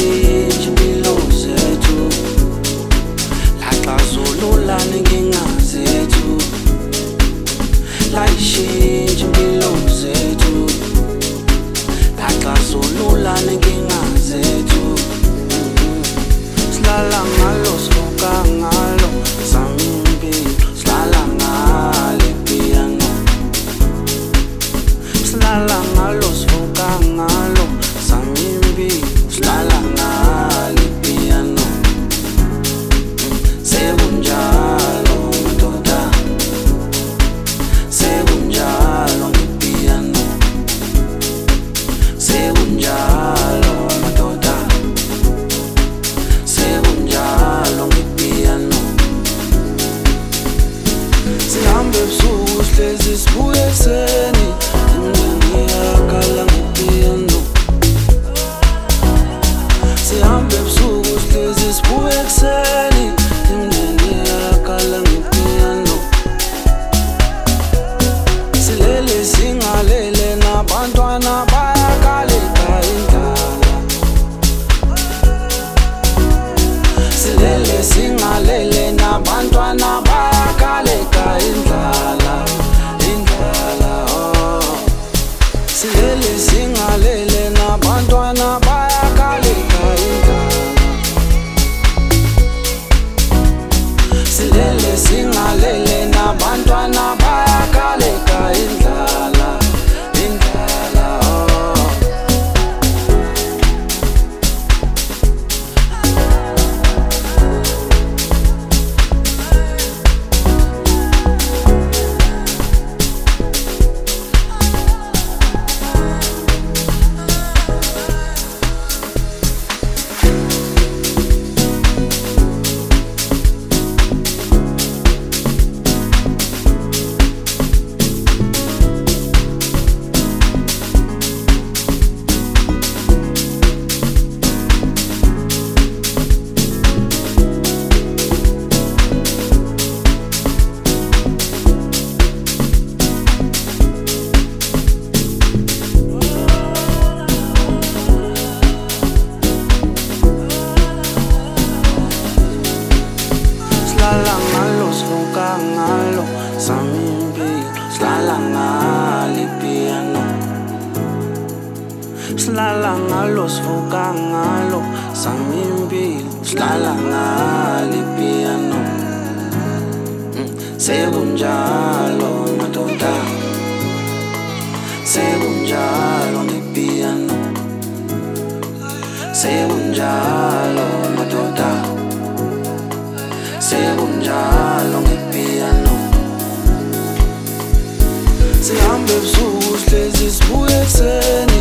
layishintsha impilo zethu, laxazulula nenkinga zethu, layishintsha impilo zethu, laxazulula nenkinga zethu. Silala ngalo, sivuka ngalo, sami impilo, silala ngalo ipiyano. Silala ngalo, sivuka ngalo, sami impilo, silala ngalo ipiyano. Sekunjalo madoda, sekunjalo ngepiyano. Sekunjalo madoda, sekunjalo ngepiyano. Sihambe ebusuku sihlezi sibuye ekuseni, imndeni iyakhala ngepiyano. Sihambe ebusuku sihlezi sibuye ekuseni, imndeni iyakhala ngepiyano. Silele singalele nabantwana bayakhala indlala. Silele singalele nabantwana bayakhala indlala, indlala oh. Silele singalele nabantwana bayakhala indlala. Silele singalele nabantwana bayakhala indlala, indlala oh. Silala ngalo, sivuka ngalo, sami impilo, silala ngalo ipiyano. Silala ngalo, sivuka ngalo, sami impilo, silala ngalo ipiyano. Sekunjalo madoda, sekunjalo ngepiyano. Sekunjalo madoda, sekunjalo ngepiyano. Sihambe ebusuku sihlezi sibuye ekuseni,